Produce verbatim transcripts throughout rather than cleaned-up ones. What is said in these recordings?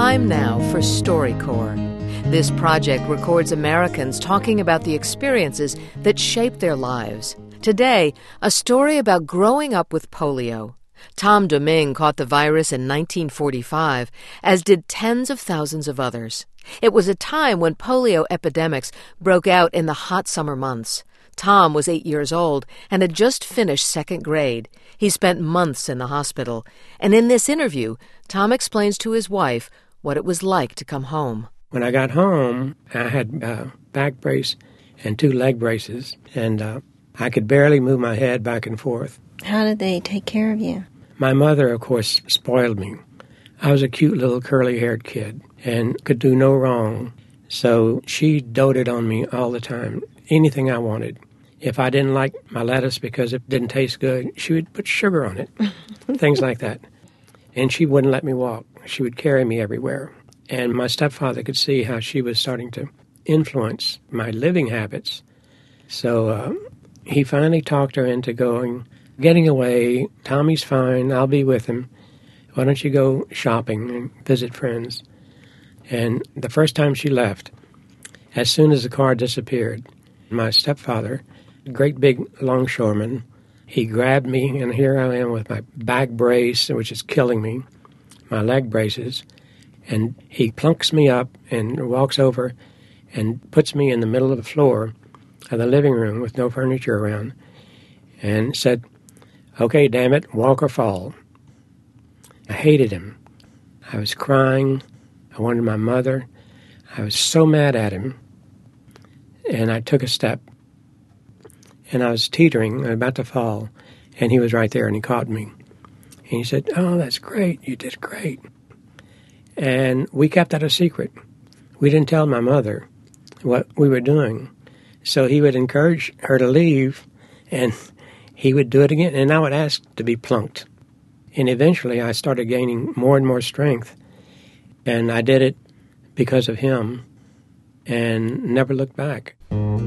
Time now for StoryCorps. This project records Americans talking about the experiences that shape their lives. Today, a story about growing up with polio. Tom Domingue caught the virus in nineteen forty-five, as did tens of thousands of others. It was a time when polio epidemics broke out in the hot summer months. Tom was eight years old and had just finished second grade. He spent months in the hospital. And in this interview, Tom explains to his wife what it was like to come home. When I got home, I had a back brace and two leg braces, and uh, I could barely move my head back and forth. How did they take care of you? My mother, of course, spoiled me. I was a cute little curly-haired kid and could do no wrong. So she doted on me all the time, anything I wanted. If I didn't like my lettuce because it didn't taste good, she would put sugar on it, things like that. And she wouldn't let me walk. She would carry me everywhere. And my stepfather could see how she was starting to influence my living habits. So uh, he finally talked her into going, getting away. Tommy's fine. I'll be with him. Why don't you go shopping and visit friends? And the first time she left, as soon as the car disappeared, my stepfather, a great big longshoreman, he grabbed me, and here I am with my back brace, which is killing me, my leg braces, and he plunks me up and walks over and puts me in the middle of the floor of the living room with no furniture around and said, "Okay, damn it, walk or fall." I hated him. I was crying. I wanted my mother. I was so mad at him. And I took a step. And I was teetering, about to fall. And he was right there, and he caught me. And he said, "Oh, that's great. You did great." And we kept that a secret. We didn't tell my mother what we were doing. So he would encourage her to leave, and he would do it again. And I would ask to be plunked. And eventually I started gaining more and more strength. And I did it because of him and never looked back.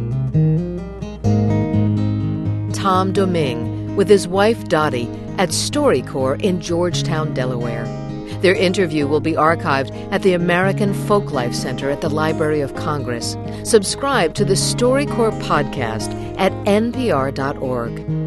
Tom Domingue with his wife Dottie at StoryCorps in Georgetown, Delaware. Their interview will be archived at the American Folklife Center at the Library of Congress. Subscribe to the StoryCorps podcast at N P R dot org.